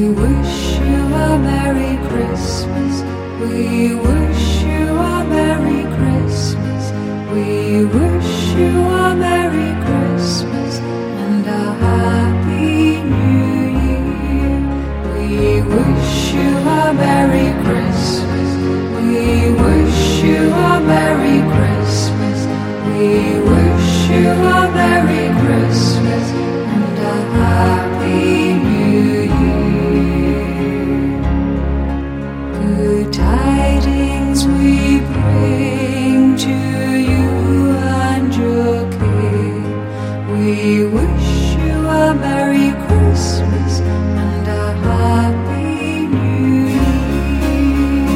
wish you a Merry Christmas. We wish you a Merry Christmas. We wish you a Merry Christmas and a Happy New Year. We wish you a Merry Christmas. We wish you a Merry Christmas. We wish you a Merry Christmas and a Happy New Year. Good tidings we bring to you and your king. We wish you a Merry Christmas and a Happy New Year.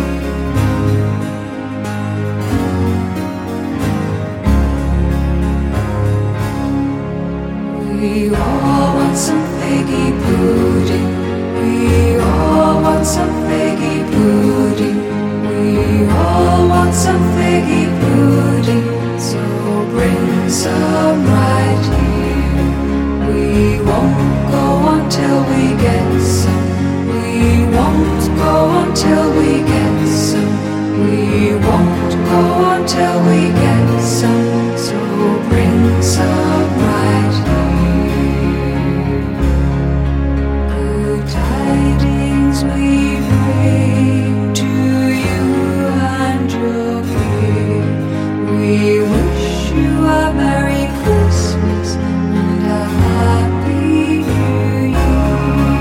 We all want some figgy pudding. We all want some figgy pudding. We all want some figgy pudding. So bring some right here. We won't go until we get some. We won't go until we get some. We won't go until we get some. So bring some right here. Good tidings we bring to you and your king. We wish you a Merry Christmas and a Happy New Year.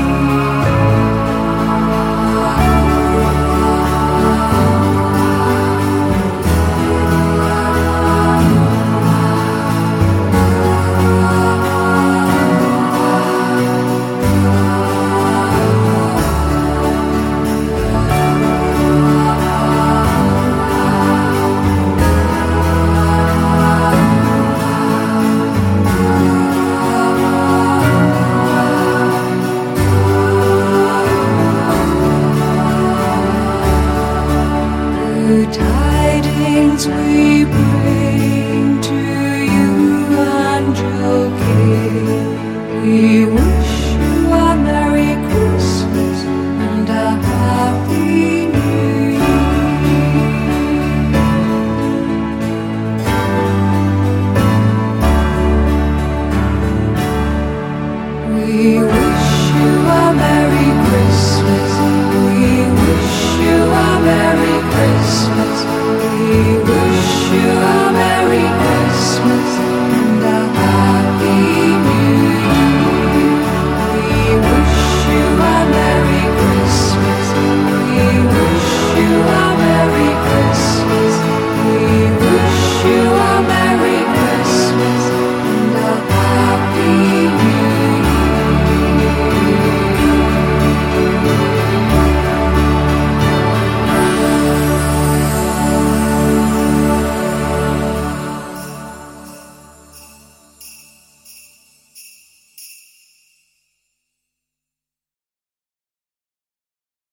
Good tidings we bring to you and your king. We wish you a Merry Christmas and a Happy New Year. We wish you a Merry Christmas. We wish you a Merry Christmas.